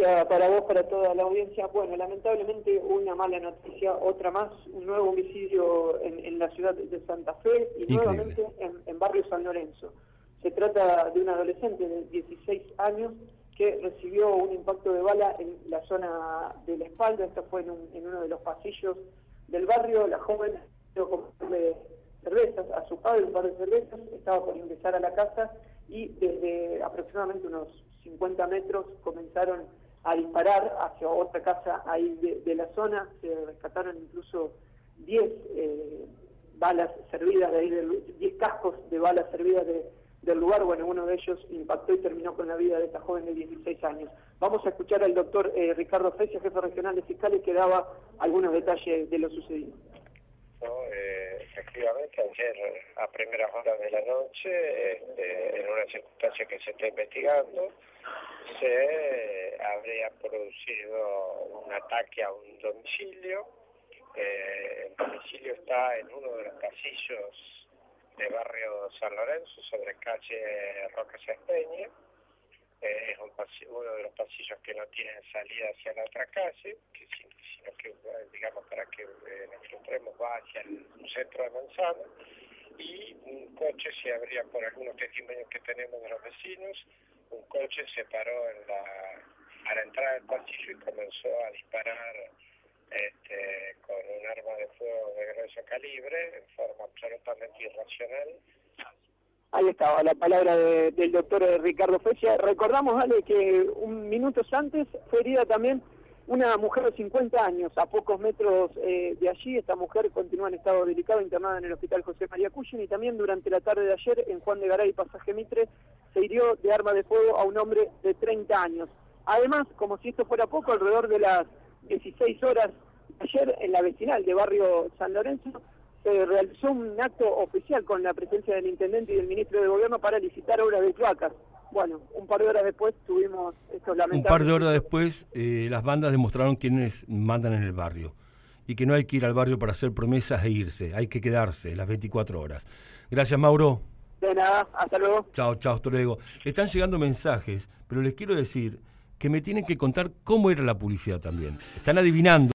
para vos, para toda la audiencia. Bueno, lamentablemente una mala noticia, otra más, un nuevo homicidio en la ciudad de Santa Fe y Increíble. nuevamente en barrio San Lorenzo. Se trata de un adolescente de 16 años que recibió un impacto de bala en la zona de la espalda. Esto fue en uno de los pasillos del barrio. La joven dio comprarle cervezas a su padre, un par de cervezas, estaba por ingresar a la casa y desde aproximadamente unos 50 metros comenzaron a disparar hacia otra casa ahí de la zona. Se rescataron incluso 10 balas servidas de ahí, 10 cascos de balas servidas del lugar. Bueno, uno de ellos impactó y terminó con la vida de esta joven de 16 años. Vamos a escuchar al doctor Ricardo Fecia, jefe regional de fiscales, que daba algunos detalles de lo sucedido. Efectivamente, ayer a primeras horas de la noche, en una circunstancia que se está investigando, se habría producido un ataque a un domicilio. El domicilio está en uno de los pasillos de barrio San Lorenzo, sobre calle Roca Sespeña. Es uno de los pasillos que no tienen salida hacia la otra calle, sino que, digamos, para que nos filtremos va hacia el centro de Manzana, y un coche se abría, por algunos testimonios que tenemos de los vecinos, un coche se paró a la entrada del pasillo y comenzó a disparar con un arma de fuego de grueso calibre, en forma absolutamente irracional. Ahí estaba la palabra del doctor Ricardo Fecia. Recordamos, Ale, que minutos antes fue herida también una mujer de 50 años, a pocos metros de allí. Esta mujer continúa en estado delicado, internada en el hospital José María Cuyen, y también durante la tarde de ayer, en Juan de Garay, Pasaje Mitre, se hirió de arma de fuego a un hombre de 30 años. Además, como si esto fuera poco, alrededor de las 16 horas de ayer, en la vecinal de barrio San Lorenzo, se realizó un acto oficial con la presencia del intendente y del ministro de Gobierno para licitar obras de cloacas. Bueno, un par de horas después tuvimos estos lamentables... Un par de horas después, las bandas demostraron quiénes mandan en el barrio y que no hay que ir al barrio para hacer promesas e irse, hay que quedarse las 24 horas. Gracias, Mauro. De nada, hasta luego. Chao, hasta luego. Están llegando mensajes, pero les quiero decir que me tienen que contar cómo era la publicidad también. Están adivinando.